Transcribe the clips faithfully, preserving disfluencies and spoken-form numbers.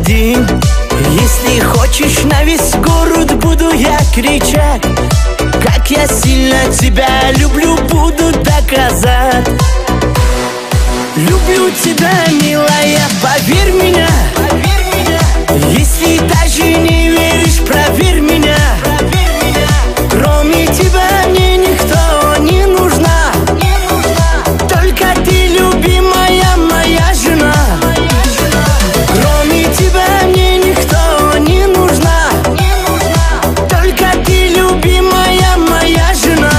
день. Если хочешь, на весь город буду я кричать, как я сильно тебя люблю, буду доказать. Люблю тебя, милая, поверь меня. Если даже не веришь, проверь меня. Кроме тебя мне никто не нужна. Только ты, любимая моя жена. Кроме тебя мне никто не нужна. Только ты, любимая моя жена.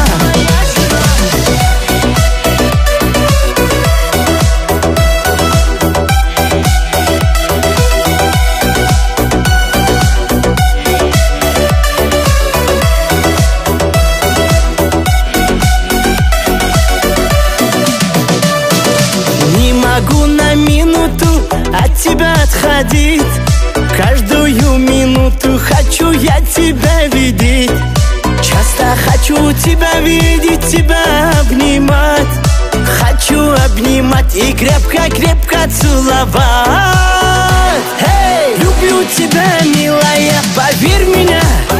Не могу на минуту от тебя отходить. Каждую минуту хочу я тебя видеть. Часто хочу тебя видеть, тебя обнимать. Хочу обнимать и крепко-крепко целовать. Hey! Люблю тебя, милая, поверь меня.